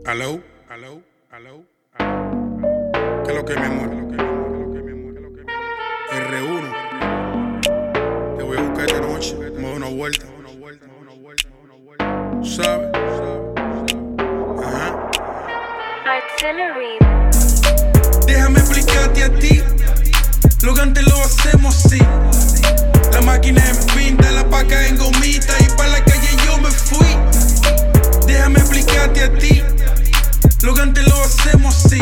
Aló. ¿Qué es lo que mi amor? R1. Te voy a buscar esta noche. Vamos a dar una vuelta. ¿Sabes? Ajá. Artillery. Déjame explicarte a ti. Lo que antes lo hacemos así. La máquina en pinta, la paca en gomita y pa' la calle yo me fui. Déjame explicarte a ti. Lo que antes lo hacemos así.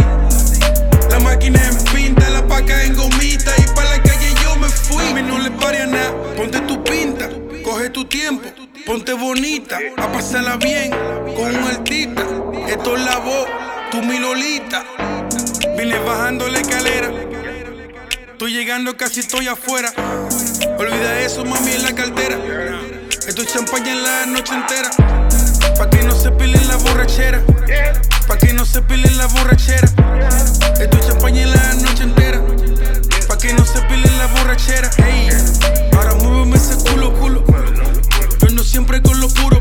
La máquina en pinta, la paca en gomita y pa' la calle yo me fui. A mí no le pare a nada, ponte tu pinta, coge tu tiempo, ponte bonita, a pasarla bien con un artista. Esto es la voz, tú mi Lolita. Vine bajando la escalera, estoy llegando, casi estoy afuera. Olvida eso, mami, en la cartera. Esto es champaña en la noche entera. Pa' que no se pilen la borrachera. Pa' que no se pilen la borrachera. Esto es champaña en la noche entera. Pa' que no se pilen la borrachera. Ey, ahora muéveme ese culo. Yo ando siempre con lo puro.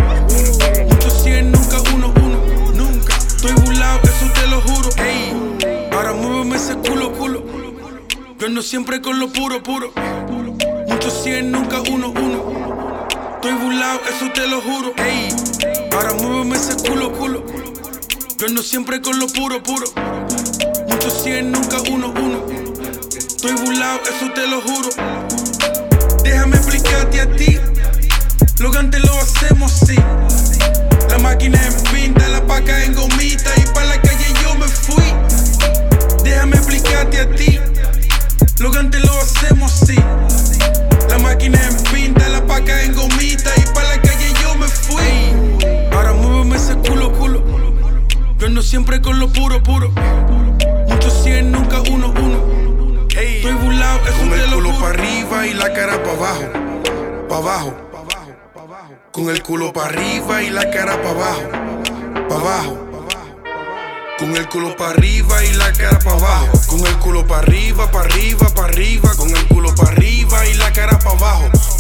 Muchos 100, nunca uno. Nunca estoy burlado, eso te lo juro. Ey, ahora muéveme ese culo. Yo ando siempre con lo puro. Muchos 100, nunca uno. Estoy burlado, eso te lo juro. Ey, ahora muéveme ese culo. Yo ando siempre con lo puro. Muchos 100, nunca uno. Estoy burlado, eso te lo juro. Déjame explicarte a ti. Lo que antes lo hacemos así. La máquina en pinta, la paca en gomita y pa' la calle yo me fui. Déjame explicarte a ti. Lo que antes lo hacemos así. La máquina en pinta, la paca en gomita y pa' la calle yo me fui. Ahora muéveme ese culo. Yo ando siempre con lo puro. Muchos 100, nunca uno. Ey, estoy burlado, eso con te el lo culo juro. para arriba y la cara para abajo. Con el culo para arriba y la cara para abajo. Con el culo para arriba y la cara para abajo. Con el culo para arriba. Con el culo para arriba y la cara para abajo.